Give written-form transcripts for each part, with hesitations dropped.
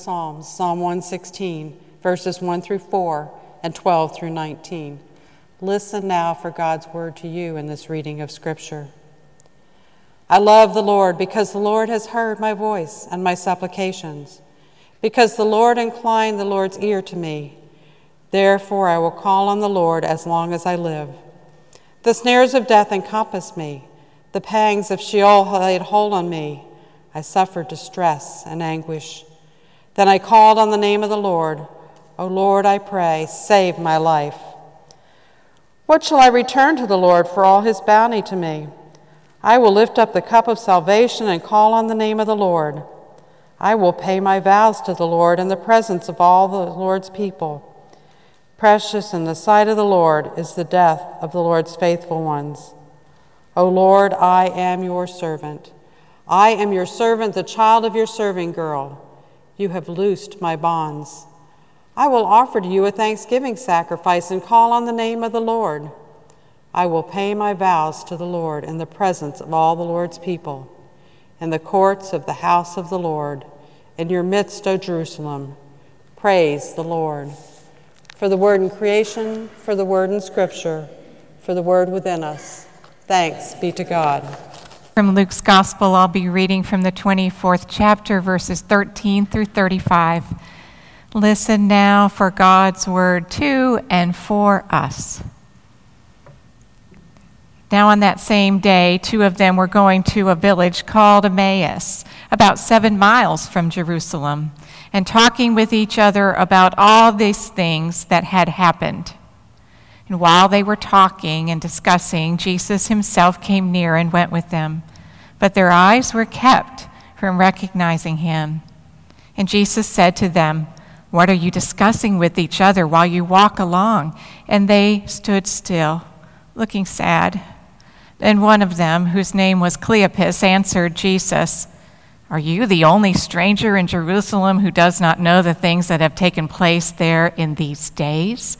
Psalms, Psalm 116, verses 1 through 4 and 12 through 19. Listen now for God's word to you in this reading of Scripture. I love the Lord because the Lord has heard my voice and my supplications, because the Lord inclined the Lord's ear to me. Therefore I will call on the Lord as long as I live. The snares of death encompassed me. The pangs of Sheol laid hold on me. I suffered distress and anguish. Then I called on the name of the Lord. O Lord, I pray, save my life. What shall I return to the Lord for all his bounty to me? I will lift up the cup of salvation and call on the name of the Lord. I will pay my vows to the Lord in the presence of all the Lord's people. Precious in the sight of the Lord is the death of the Lord's faithful ones. O Lord, I am your servant. I am your servant, the child of your serving girl. You have loosed my bonds. I will offer to you a thanksgiving sacrifice and call on the name of the Lord. I will pay my vows to the Lord in the presence of all the Lord's people, in the courts of the house of the Lord, in your midst, O Jerusalem. Praise the Lord. For the word in creation, for the word in Scripture, for the word within us. Thanks be to God. From Luke's Gospel, I'll be reading from the 24th chapter, verses 13 through 35. Listen now for God's word to and for us. Now on that same day, two of them were going to a village called Emmaus, about 7 miles from Jerusalem, and talking with each other about all these things that had happened. And while they were talking and discussing, Jesus himself came near and went with them. But their eyes were kept from recognizing him. And Jesus said to them, "What are you discussing with each other while you walk along?" And they stood still, looking sad. And one of them, whose name was Cleopas, answered Jesus, "Are you the only stranger in Jerusalem who does not know the things that have taken place there in these days?"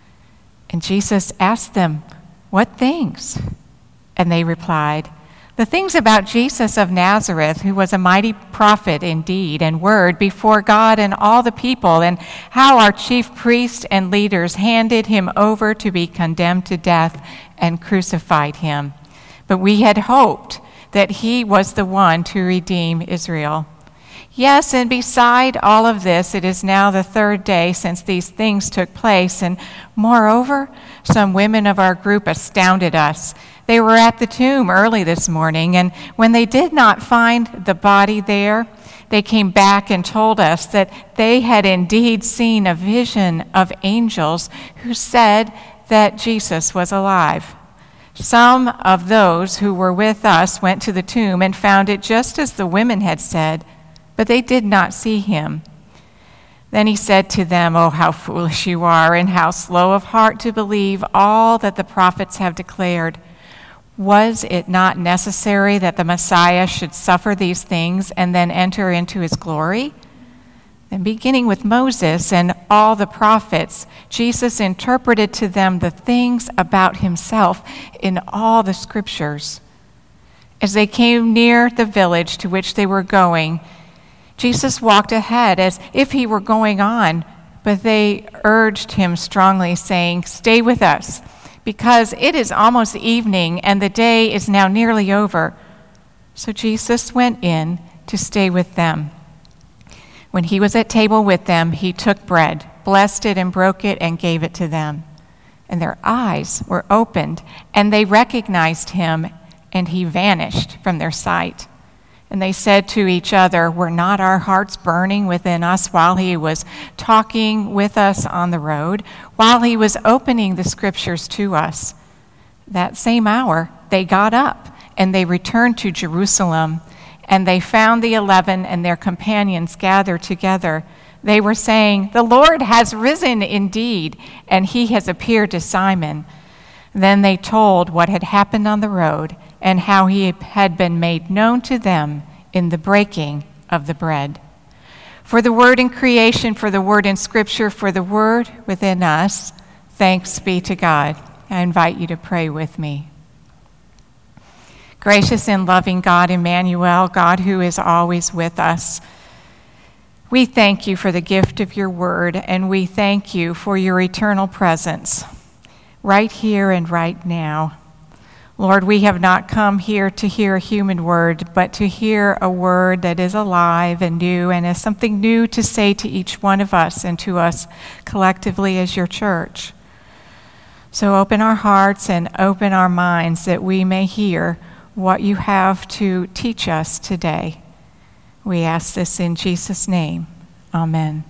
And Jesus asked them, "What things?" And they replied, "The things about Jesus of Nazareth, who was a mighty prophet in deed and word before God and all the people, and how our chief priests and leaders handed him over to be condemned to death and crucified him. But we had hoped that he was the one to redeem Israel. Yes, and beside all of this, it is now the 3rd day since these things took place, and moreover, some women of our group astounded us. They were at the tomb early this morning, and when they did not find the body there, they came back and told us that they had indeed seen a vision of angels who said that Jesus was alive. Some of those who were with us went to the tomb and found it just as the women had said, but they did not see him." Then he said to them, "Oh, how foolish you are, and how slow of heart to believe all that the prophets have declared. Was it not necessary that the Messiah should suffer these things and then enter into his glory?" And beginning with Moses and all the prophets, Jesus interpreted to them the things about himself in all the Scriptures. As they came near the village to which they were going, Jesus walked ahead as if he were going on, but they urged him strongly, saying, "Stay with us, because it is almost evening and the day is now nearly over." So Jesus went in to stay with them. When he was at table with them, he took bread, blessed it and broke it and gave it to them. And their eyes were opened, and they recognized him, and he vanished from their sight. And they said to each other, "Were not our hearts burning within us while he was talking with us on the road, while he was opening the Scriptures to us?" That same hour they got up, and they returned to Jerusalem. And they found the 11 and their companions gathered together. They were saying, "The Lord has risen indeed, and he has appeared to Simon." Then they told what had happened on the road and how he had been made known to them in the breaking of the bread. For the word in creation, for the word in Scripture, for the word within us, thanks be to God. I invite you to pray with me. Gracious and loving God, Emmanuel, God who is always with us, We thank you for the gift of your word, and we thank you for your eternal presence right here and right now. Lord, we have not come here to hear a human word, but to hear a word that is alive and new and has something new to say to each one of us and to us collectively as your church. So open our hearts and open our minds that we may hear what you have to teach us today. We ask this in Jesus' name. Amen.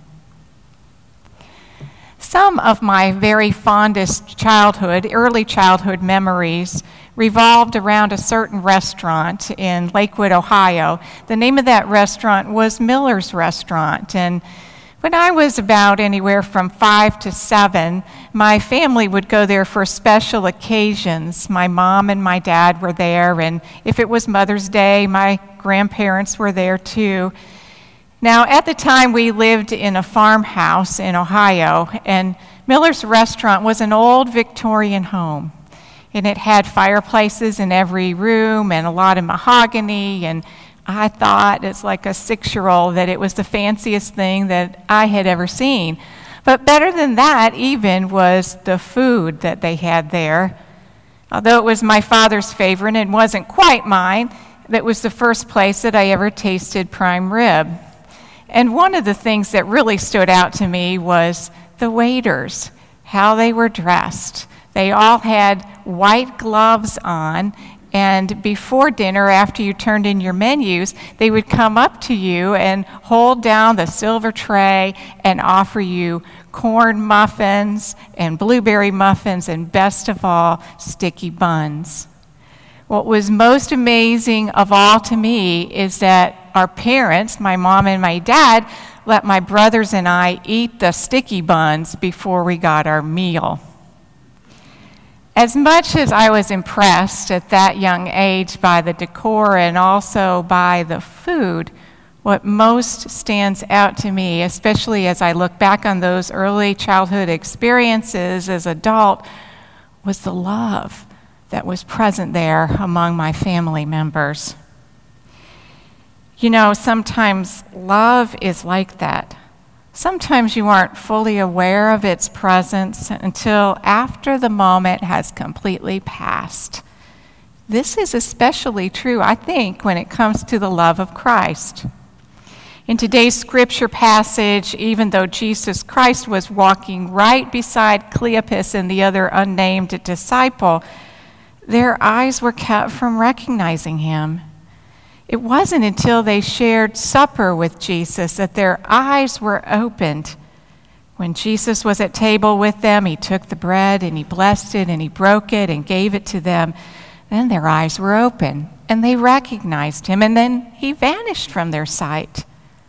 Some of my very fondest early childhood memories revolved around a certain restaurant in Lakewood, Ohio. The name of that restaurant was Miller's Restaurant, and when I was about anywhere from 5 to 7, my family would go there for special occasions. My mom and my dad were there, and if it was Mother's Day, my grandparents were there too. Now, at the time, we lived in a farmhouse in Ohio, and Miller's Restaurant was an old Victorian home. And it had fireplaces in every room and a lot of mahogany, and I thought, as like a 6-year-old, that it was the fanciest thing that I had ever seen. But better than that even was the food that they had there. Although it was my father's favorite and wasn't quite mine, that was the first place that I ever tasted prime rib. And one of the things that really stood out to me was the waiters, how they were dressed. They all had white gloves on, and before dinner, after you turned in your menus, they would come up to you and hold down the silver tray and offer you corn muffins and blueberry muffins and, best of all, sticky buns. What was most amazing of all to me is that our parents, my mom and my dad, let my brothers and I eat the sticky buns before we got our meal. As much as I was impressed at that young age by the decor and also by the food, what most stands out to me, especially as I look back on those early childhood experiences as an adult, was the love that was present there among my family members. You know, sometimes love is like that. Sometimes you aren't fully aware of its presence until after the moment has completely passed. This is especially true, I think, when it comes to the love of Christ. In today's scripture passage, even though Jesus Christ was walking right beside Cleopas and the other unnamed disciple, their eyes were kept from recognizing him. It wasn't until they shared supper with Jesus that their eyes were opened. When Jesus was at table with them, he took the bread and he blessed it and he broke it and gave it to them. Then their eyes were open and they recognized him, and then he vanished from their sight.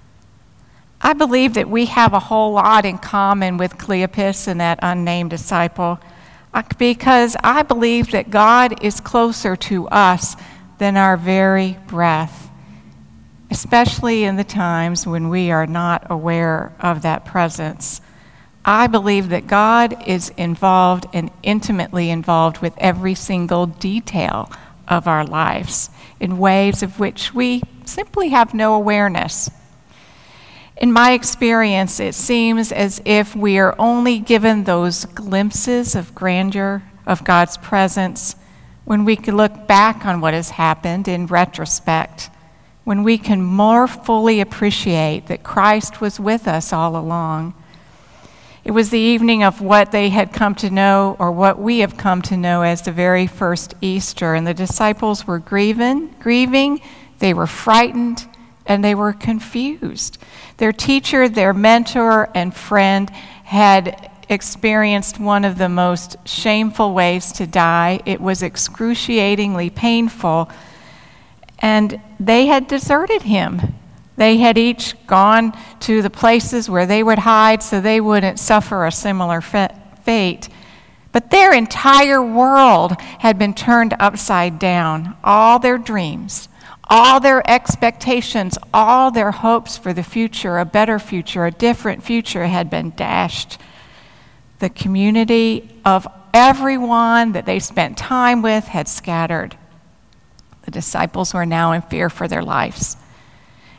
I believe that we have a whole lot in common with Cleopas and that unnamed disciple, because I believe that God is closer to us than our very breath, especially in the times when we are not aware of that presence. I believe that God is involved and intimately involved with every single detail of our lives in ways of which we simply have no awareness. In my experience, it seems as if we are only given those glimpses of grandeur of God's presence when we can look back on what has happened in retrospect, when we can more fully appreciate that Christ was with us all along. It was the evening of what they had come to know, or what we have come to know as the very first Easter, and the disciples were grieving, they were frightened, and they were confused. Their teacher, their mentor, and friend had experienced one of the most shameful ways to die. It was excruciatingly painful, and they had deserted him. They had each gone to the places where they would hide so they wouldn't suffer a similar fate. But their entire world had been turned upside down. All their dreams, all their expectations, all their hopes for the future, a better future, a different future, had been dashed. The community of everyone that they spent time with had scattered. The disciples were now in fear for their lives.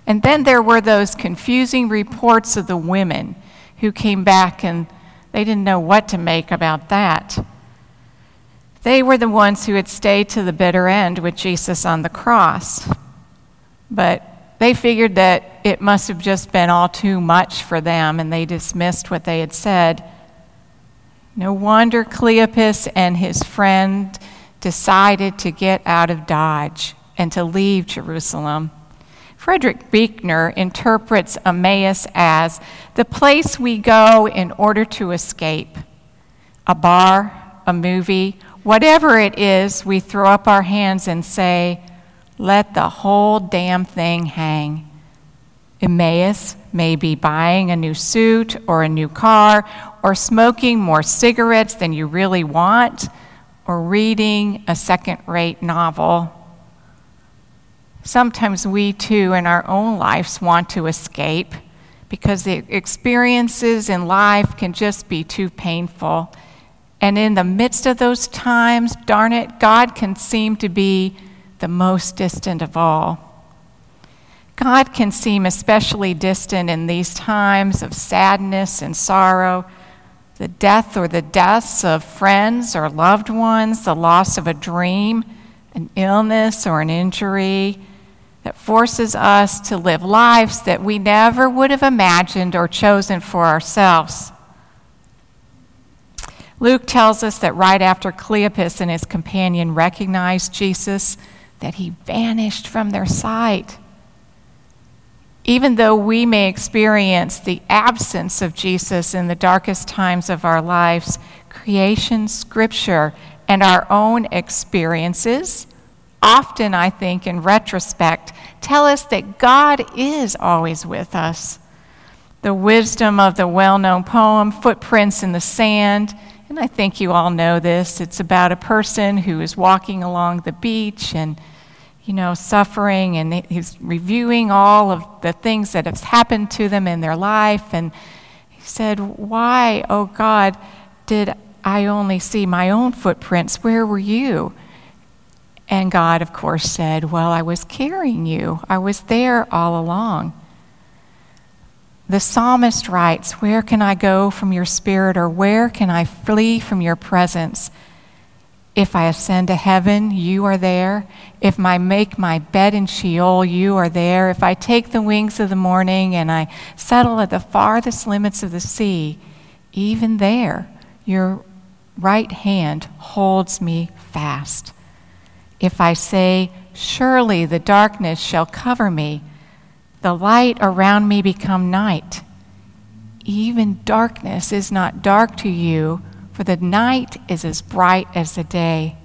And then there were those confusing reports of the women who came back and they didn't know what to make about that. They were the ones who had stayed to the bitter end with Jesus on the cross. But they figured that it must have just been all too much for them, and they dismissed what they had said. No wonder Cleopas and his friend decided to get out of Dodge and to leave Jerusalem. Frederick Buechner interprets Emmaus as the place we go in order to escape. A bar, a movie, whatever it is, we throw up our hands and say, let the whole damn thing hang. Emmaus may be buying a new suit or a new car, or smoking more cigarettes than you really want, or reading a second-rate novel. Sometimes we too in our own lives want to escape because the experiences in life can just be too painful. And in the midst of those times, darn it, God can seem to be the most distant of all. God can seem especially distant in these times of sadness and sorrow, the death or the deaths of friends or loved ones, the loss of a dream, an illness or an injury that forces us to live lives that we never would have imagined or chosen for ourselves. Luke tells us that right after Cleopas and his companion recognized Jesus, that he vanished from their sight. Even though we may experience the absence of Jesus in the darkest times of our lives, creation, Scripture, and our own experiences, often, I think, in retrospect, tell us that God is always with us. The wisdom of the well-known poem, Footprints in the Sand, and I think you all know this, it's about a person who is walking along the beach and, suffering, and he's reviewing all of the things that have happened to them in their life, and he said, why, oh God, did I only see my own footprints? Where were you? And God, of course, said, well, I was carrying you. I was there all along. The psalmist writes, where can I go from your spirit, or where can I flee from your presence? If I ascend to heaven, you are there. If I make my bed in Sheol, you are there. If I take the wings of the morning and I settle at the farthest limits of the sea, even there, your right hand holds me fast. If I say, surely the darkness shall cover me, the light around me become night. Even darkness is not dark to you, for the night is as bright as the day.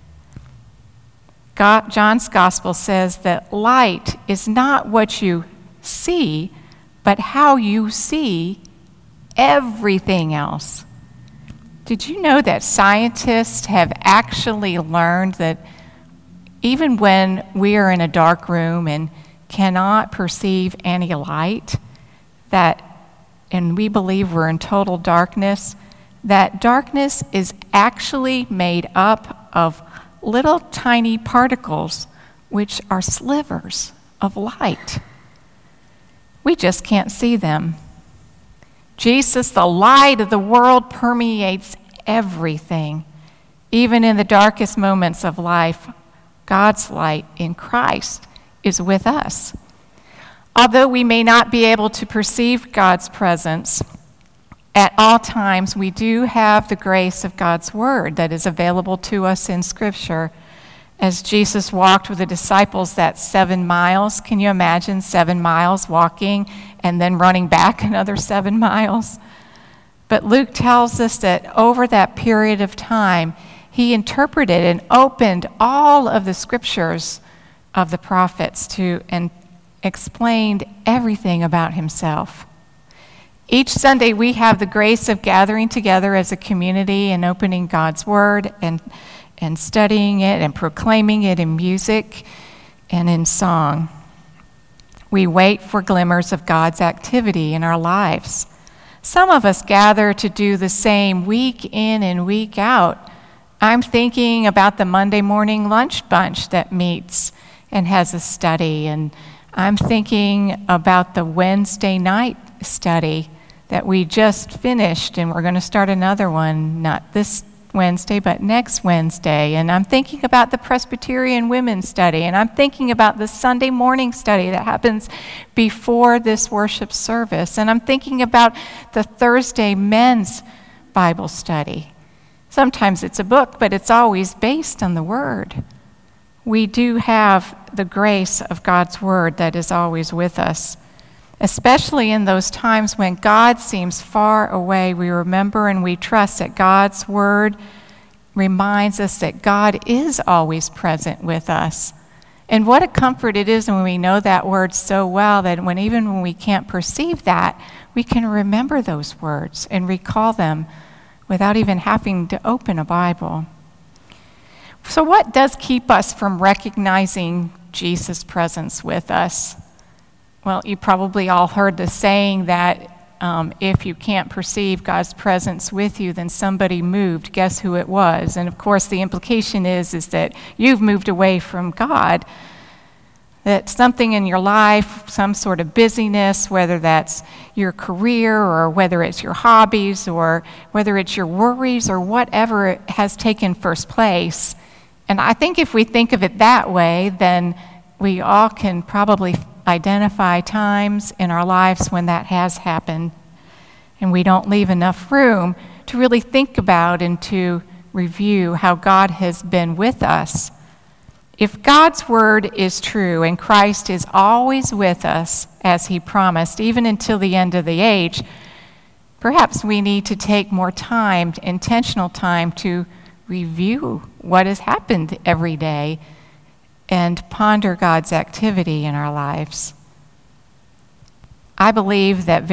John's gospel says that light is not what you see, but how you see everything else. Did you know that scientists have actually learned that even when we are in a dark room and cannot perceive any light, and we believe we're in total darkness, that darkness is actually made up of little tiny particles, which are slivers of light. We just can't see them. Jesus, the light of the world, permeates everything. Even in the darkest moments of life, God's light in Christ is with us. Although we may not be able to perceive God's presence at all times, we do have the grace of God's word that is available to us in Scripture. As Jesus walked with the disciples that 7 miles, can you imagine 7 miles walking and then running back another 7 miles? But Luke tells us that over that period of time, he interpreted and opened all of the scriptures of the prophets and explained everything about himself. Each Sunday we have the grace of gathering together as a community and opening God's word and studying it and proclaiming it in music and in song. We wait for glimmers of God's activity in our lives. Some of us gather to do the same week in and week out. I'm thinking about the Monday morning lunch bunch that meets and has a study, and I'm thinking about the Wednesday night study that we just finished, and we're going to start another one, not this Wednesday, but next Wednesday. And I'm thinking about the Presbyterian women's study, and I'm thinking about the Sunday morning study that happens before this worship service, and I'm thinking about the Thursday men's Bible study. Sometimes it's a book, but it's always based on the Word. We do have the grace of God's Word that is always with us. Especially in those times when God seems far away, we remember and we trust that God's Word reminds us that God is always present with us. And what a comfort it is when we know that word so well that even when we can't perceive that, we can remember those words and recall them without even having to open a Bible. So what does keep us from recognizing Jesus' presence with us? Well, you probably all heard the saying that if you can't perceive God's presence with you, then somebody moved. Guess who it was? And of course, the implication is that you've moved away from God, that something in your life, some sort of busyness, whether that's your career or whether it's your hobbies or whether it's your worries or whatever has taken first place. And I think if we think of it that way, then we all can probably identify times in our lives when that has happened, and we don't leave enough room to really think about and to review how God has been with us. If God's word is true and Christ is always with us as he promised, even until the end of the age, perhaps we need to take more time, intentional time, to review what has happened every day and ponder God's activity in our lives. I believe that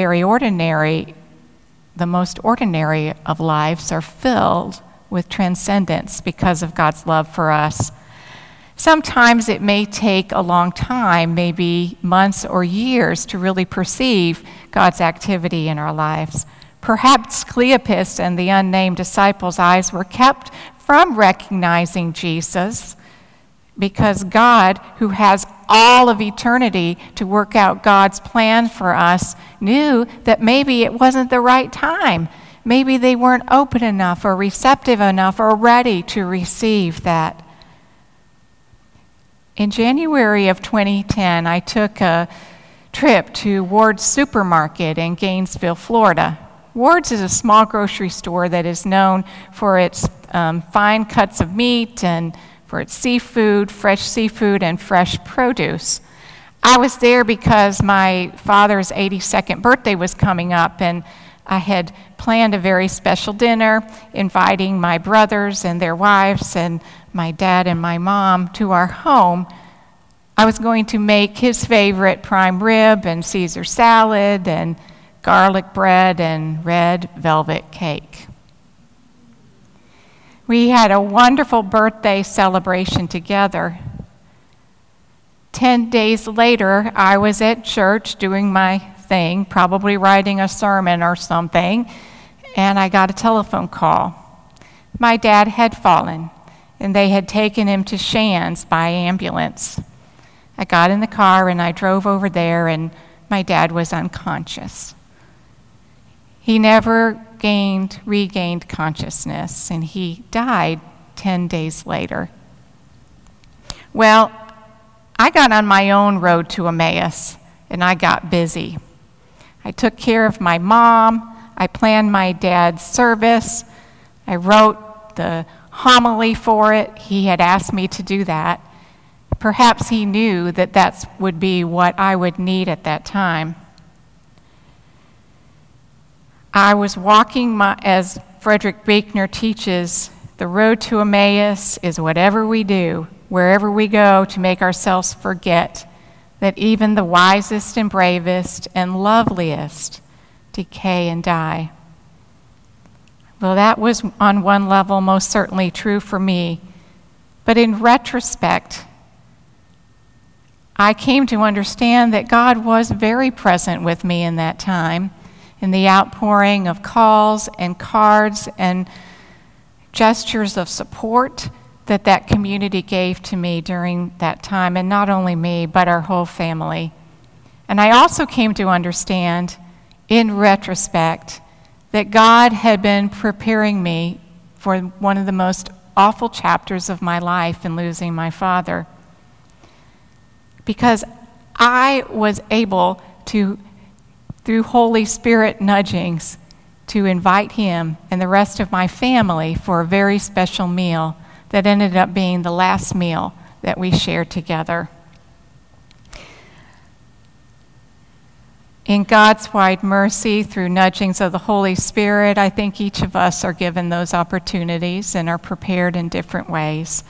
the most ordinary of lives are filled with transcendence because of God's love for us. Sometimes it may take a long time, maybe months or years, to really perceive God's activity in our lives. Perhaps Cleopas and the unnamed disciples' eyes were kept from recognizing Jesus because God, who has all of eternity to work out God's plan for us, knew that maybe it wasn't the right time. Maybe they weren't open enough or receptive enough or ready to receive that. In January of 2010, I took a trip to Ward's Supermarket in Gainesville, Florida. Ward's is a small grocery store that is known for its fine cuts of meat and for its seafood, fresh seafood, and fresh produce. I was there because my father's 82nd birthday was coming up, and I had planned a very special dinner, inviting my brothers and their wives and my dad and my mom to our home. I was going to make his favorite prime rib and Caesar salad and garlic bread and red velvet cake. We had a wonderful birthday celebration together. 10 days later, I was at church doing my thing, probably writing a sermon or something, and I got a telephone call. My dad had fallen, and they had taken him to Shands by ambulance. I got in the car and I drove over there, and my dad was unconscious. He never regained consciousness, and he died 10 days later. Well, I got on my own road to Emmaus, and I got busy. I took care of my mom. I planned my dad's service. I wrote the homily for it. He had asked me to do that. Perhaps he knew that would be what I would need at that time. I was walking, as Frederick Buechner teaches, the road to Emmaus is whatever we do, wherever we go, to make ourselves forget that even the wisest and bravest and loveliest decay and die. Well, that was on one level most certainly true for me, but in retrospect, I came to understand that God was very present with me in that time, in the outpouring of calls and cards and gestures of support that community gave to me during that time, and not only me, but our whole family. And I also came to understand, in retrospect, that God had been preparing me for one of the most awful chapters of my life in losing my father. Because I was able to, through Holy Spirit nudgings, to invite him and the rest of my family for a very special meal that ended up being the last meal that we shared together. In God's wide mercy, through nudgings of the Holy Spirit, I think each of us are given those opportunities and are prepared in different ways.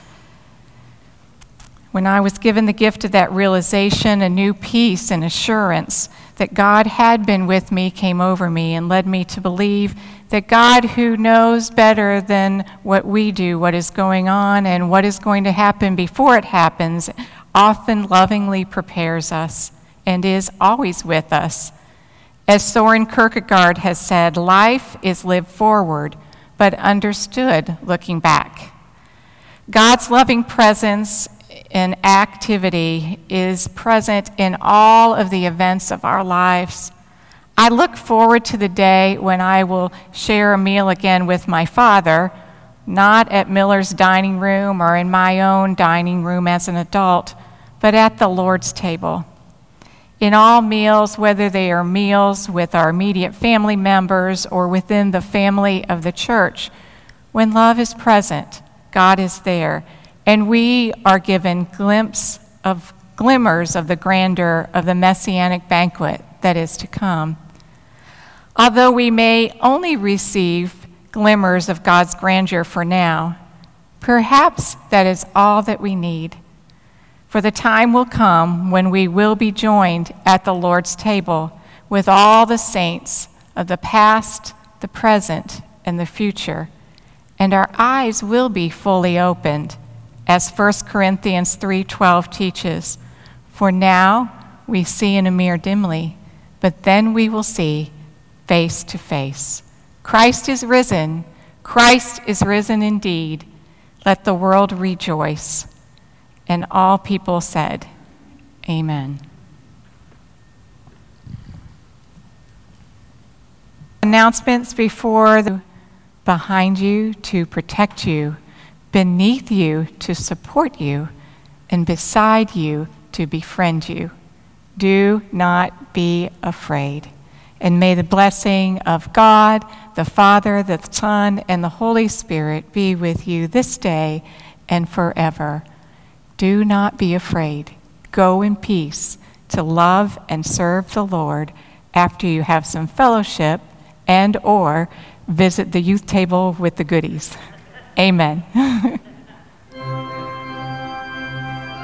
When I was given the gift of that realization, a new peace and assurance that God had been with me came over me and led me to believe that God, who knows better than what we do, what is going on and what is going to happen before it happens, often lovingly prepares us and is always with us. As Soren Kierkegaard has said, life is lived forward, but understood looking back. God's loving presence and activity is present in all of the events of our lives. I look forward to the day when I will share a meal again with my father, not at Miller's dining room or in my own dining room as an adult, but at the Lord's table. In all meals, whether they are meals with our immediate family members or within the family of the church, when love is present, God is there, and we are given glimmers of the grandeur of the messianic banquet that is to come. Although we may only receive glimmers of God's grandeur for now, perhaps that is all that we need. For the time will come when we will be joined at the Lord's table with all the saints of the past, the present, and the future, and our eyes will be fully opened, as 1 Corinthians 3:12 teaches. For now we see in a mirror dimly, but then we will see face to face. Christ is risen. Christ is risen indeed. Let the world rejoice. And all people said, Amen. Announcements behind you to protect you, beneath you to support you, and beside you to befriend you. Do not be afraid. And may the blessing of God, the Father, the Son, and the Holy Spirit be with you this day and forever. Do not be afraid. Go in peace to love and serve the Lord after you have some fellowship and or visit the youth table with the goodies. Amen.